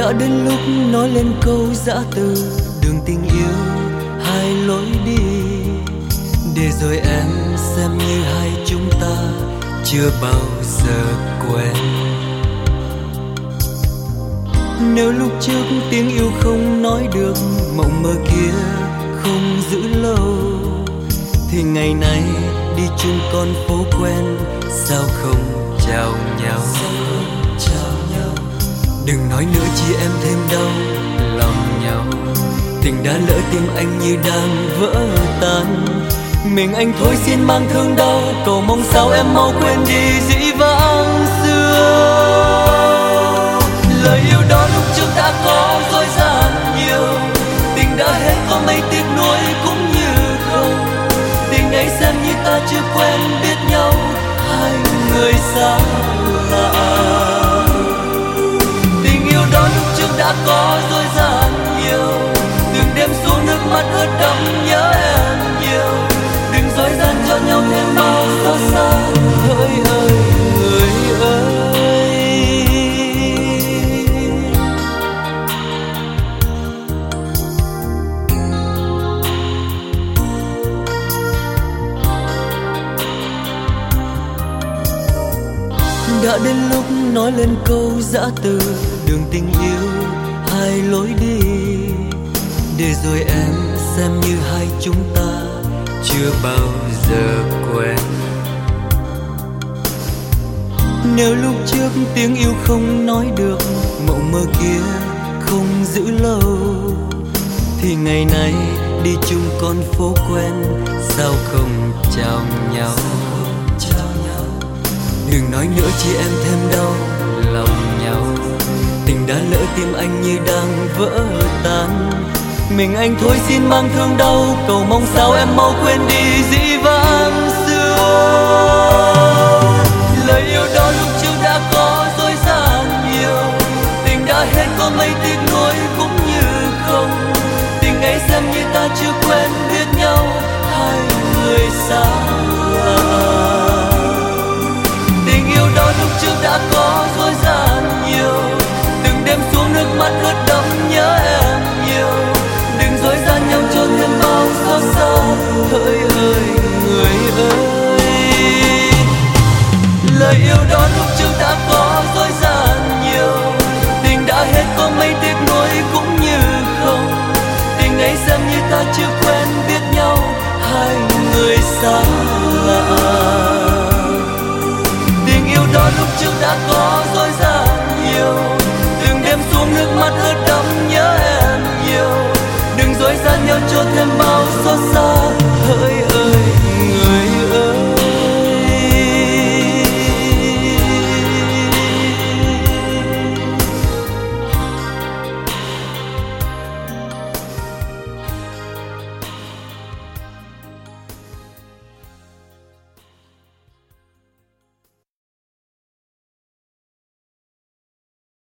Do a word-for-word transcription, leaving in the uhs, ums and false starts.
Đã đến lúc nói lên câu giã từ, đường tình yêu hai lối đi, để rồi em xem như hai chúng ta chưa bao giờ quen. Nếu lúc trước tiếng yêu không nói được, mộng mơ kia không giữ lâu, thì ngày nay đi chung con phố quen, sao không chào nhau? Đừng nói nữa chi em thêm đau lòng nhau, tình đã lỡ tim anh như đang vỡ tan. Mình anh thôi xin mang thương đau, cầu mong sao em mau quên đi dĩ vãng xưa. Lời yêu đó lúc trước đã có dối gian nhiều, tình đã hết có mấy tiếc nuối cũng như không. Tình ấy xem như ta chưa quen biết nhau, hai người xa lạ. Tình yêu đó lúc trước đã có dối gian nhiều, từng đêm xuống nước mắt ướt đẫm nhớ em nhiều. Đừng dối gian cho nhau thêm bao xót xa, hỡi ơi người ơi. Đã đến lúc nói lên câu giã từ, đường tình yêu hai lối đi, để rồi em xem như hai chúng ta chưa bao giờ quen. Nếu lúc trước tiếng yêu không nói được, mộng mơ kia không giữ lâu, thì ngày nay đi chung con phố quen, sao không chào nhau? Đừng nói nữa chi em thêm đau lòng nhau, tình đã lỡ tim anh như đang vỡ tan. Mình anh thôi xin mang thương đau, cầu mong sao em mau quên đi dĩ vãng xưa. Lời yêu đó lúc trước đã có dối gian nhiều, tình đã hết có mấy tiếc nuối cũng như không. Tình ấy xem như ta chưa quen biết nhau, hai người xa lạ. Tình yêu đó lúc trước đã có dối gian nhiều, từng đêm xuống nước mắt ướt đẫm nhớ em nhiều. Đừng dối gian nhau cho thêm bao xót xa, hỡi ơi người ơi. Lời yêu đó lúc trước đã có dối gian nhiều, tình đã hết có mấy tiếc nuối cũng như không. Tình ấy xem như ta chưa quen biết nhau, hai người xa lạ. Tình yêu đó lúc trước đã có dối gian nhiều, từng đêm xuống nước mắt ướt đẫm nhớ em nhiều. Đừng dối gian nhau cho thêm